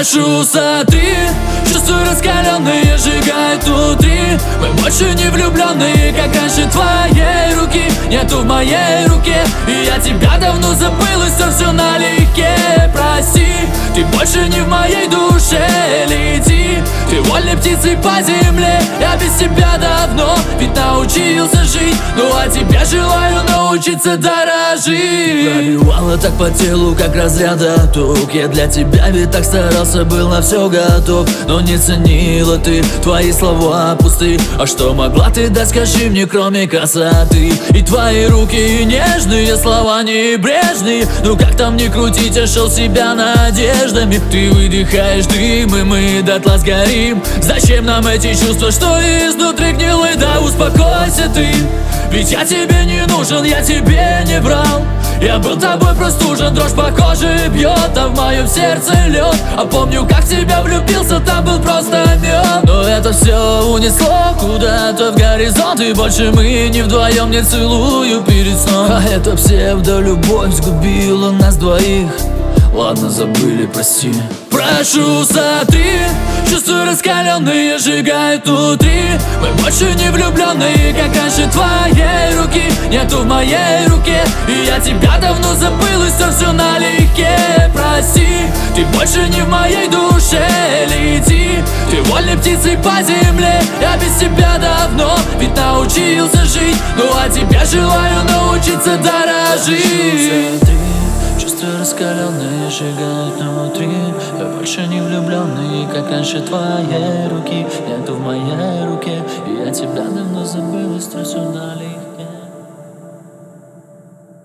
Прошу, сотри, чувства раскаленные сжигают внутри. Мы больше не влюбленные, как раньше. Твоей руки нету в моей руке, и я тебя давно забыл, и все налегке. Прости, ты больше не в моей душе. Лети, ты вольной птицей по земле. Я без тебя давно ведь научился жить, ну а тебе желаю научиться дорожить. Пробивала так по телу, как разряда ток. Я для тебя ведь так старался, был на все готов, но не ценила ты, твои слова пусты. А что могла ты дать, скажи мне, кроме красоты? И твои руки нежные, слова небрежные. Ну как там не крути, тешил себя надеждами. Ты выдыхаешь дым, и мы дотла сгорим. Зачем нам эти чувства, что изнутри гнилы? Да успокойся ты, ведь я тебе не нужен, я тебе не врал. Я был тобой простужен, дрожь по коже бьет, а в моем сердце лед. А помню, как в тебя влюбился, там был просто мед. Но это все унесло куда-то в горизонт, и больше мы не вдвоем, не целую перед сном. А эта псевдолюбовь сгубила нас двоих. Ладно, забыли, прости. Прошу, сотри, чувства раскаленные сжигают внутри. Мы больше не влюбленные, как раньше. Твоей руки нету в моей руке, и я тебя давно забыл, и все налегке. Прости, ты больше не в моей душе. Лети, ты вольной птицей по земле. Я без тебя давно ведь научился жить, ну а тебе желаю научиться дорожить. Чувства раскаленные сжигают внутри. Я больше не влюбленный, как раньше. Твоей руки нету в моей руке, и я тебя давно забыл, и стресс